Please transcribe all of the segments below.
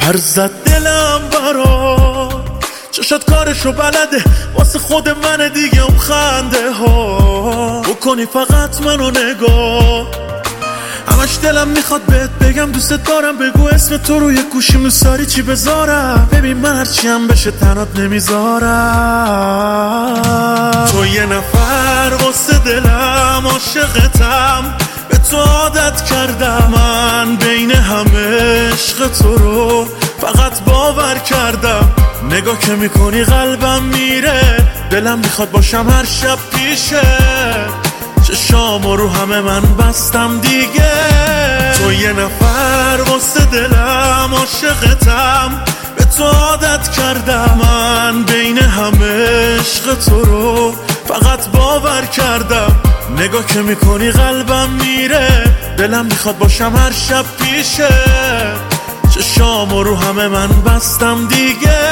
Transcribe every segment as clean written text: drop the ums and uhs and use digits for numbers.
پر زد دلم برات، چشات کارشو بلده، واسه خود من دیگه اون خنده ها بکنی فقط منو نگاه. همش دلم میخواد بهت بگم دوست دارم، بگو اسم تو روی گوشی موساری چی بذارم. ببین من هرچی هم بشه تنات نمیذارم. تو یه نفر واسه دلم، عاشقتم، به تو عادت کردم. من بین همه عشق تو رو فقط باور کردم. نگاه که میکنی قلبم میره، دلم میخواد باشم هر شب پیشه. چشامو رو همه من بستم دیگه. تو یه نفر واسه دلم، عاشقتم، به تو عادت کردم. من بین همه عشق تو رو فقط باور کردم. نگاه که میکنی قلبم میره، دلم میخواد باشم هر شب پیشه. چشامو رو همه من بستم دیگه.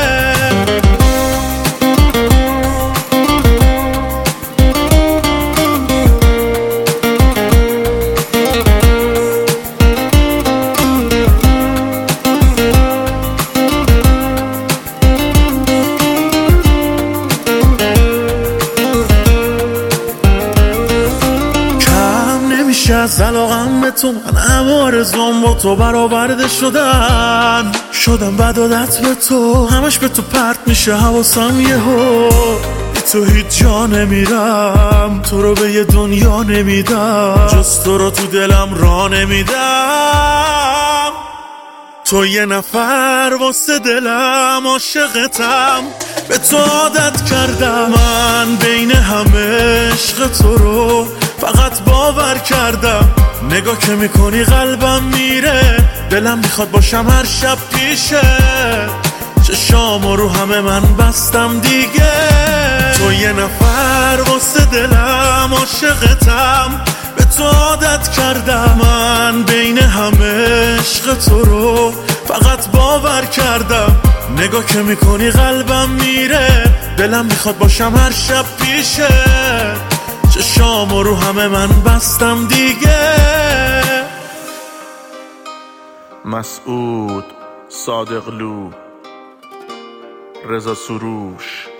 از علاقم به تو من همه آرزوام با تو برآورده شدم بد عادت به تو، همش به تو پرت میشه حواسم یهو. بی تو هیچ جا نمیرم، تو رو به یه دنیا نمیدم، جز تو رو تو دلم را نمیدم. تو یه نفر واسه دلم، عاشقتم، به تو عادت کردم. من بین همه عشق تو رو فقط باور کردم. نگاه که میکنی قلبم میره، دلم میخواد باشم هر شب پیشه. چشامو رو همه من بستم دیگه. تو یه نفر واسه دلم، عاشقتم، به تو عادت کردم. من بین همه عشق تو رو فقط باور کردم. نگاه که میکنی قلبم میره، دلم میخواد باشم هر شب پیشه. چشامو رو همه من بستم دیگه. مسعود صادقلو، رضا سروش.